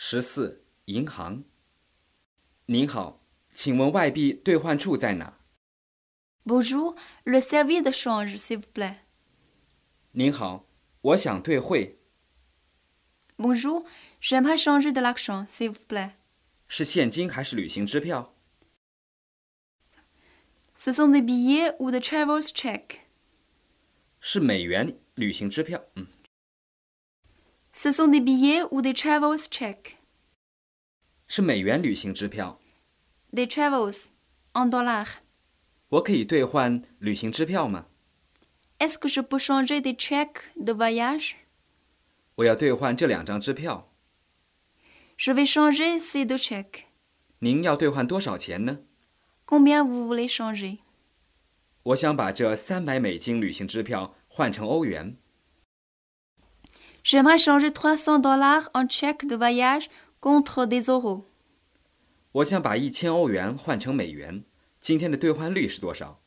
14. 银行。您好，请问外币兑换处在哪？ Bonjour, le service de change, s'il vous plaît. 您好，我想兑汇， Bonjour, j'aimerais changer de l'argent, s'il vous plaît. 是现金还是旅行支票？ Ce sont des billets ou des travelers checks. 是美元旅行支票。 Ce sont des billets ou des travelers checks. 是美元旅行支票。 Des travels, en dollars. 我可以兑换旅行支票吗？ Est-ce que je peux changer des chèques de voyage? 我要兑换这2张支票。 Je vais changer ces deux chèques. 您要兑换多少钱呢？ Combien vous voulez changer? 我想把这300美金旅行支票换成欧元。 J'aimerais changer $300 en chèques de voyage contre des euros. 我想把1000欧元换成美元，今天的兑换率是多少？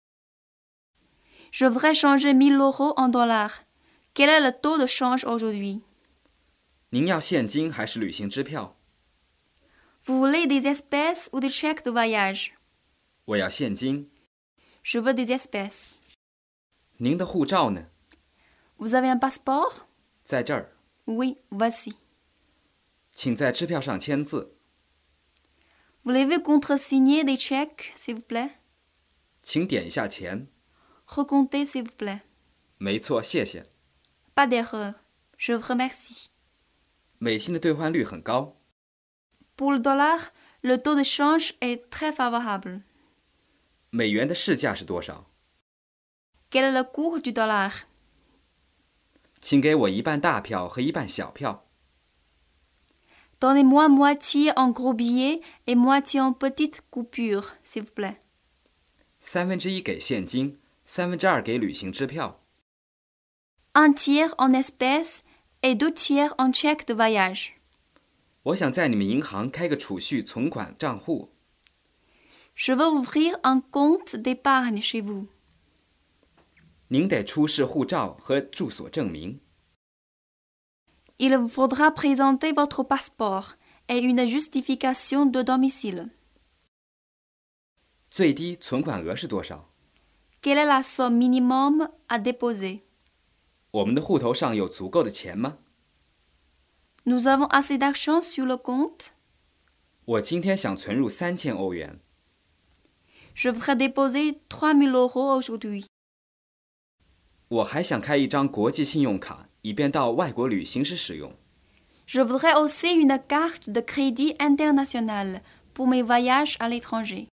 Je voudrais changer 1000 euros en dollars. Quel est le taux de change aujourd'hui? 您要现金还是旅行支票？ Vous voulez des espèces ou des chèques de voyage? 我要现金。 Je veux des espèces. 您的护照呢？ Vous avez un passeport? 在这儿， Oui, voici. 请在支票上签字。 Voulez-vous contresigner des chèques, s'il vous plaît? 请点一下钱。 Recomptez, s'il vous plaît. 没错，谢谢。 Pas d'erreur. Je vous remercie. 美金的兑换率很高。 Pour le dollar, le taux de change est très favorable. 美元的市价是多少？ Quel est le cours du dollar? 请给我1半大票和1半小票。 Donnez-moi moitié en gros billets et moitié en petites coupures, s'il vous plaît. 1/3给现金，2/3给旅行支票。 Un tiers en espèces et 2 tiers en chèques de voyage. 我想在你们银行开个储蓄存款账户。 Je veux ouvrir un compte d'épargne chez vous. 您得出示护照和住所证明。 Il vous faudra présenter votre passeport et une justification de domicile. 最低存款额是多少？ Quelle est la somme minimum à déposer? 我们的户头上有足够的钱吗？ Nous avons assez d'argent sur le compte. 我今天想存入3000欧元。 Je voudrais déposer 3000 euros aujourd'hui. 我还想开一张国际信用卡，以便到外国旅行时使用。 Je voudrais aussi une carte de crédit international pour mes voyages à l'étranger.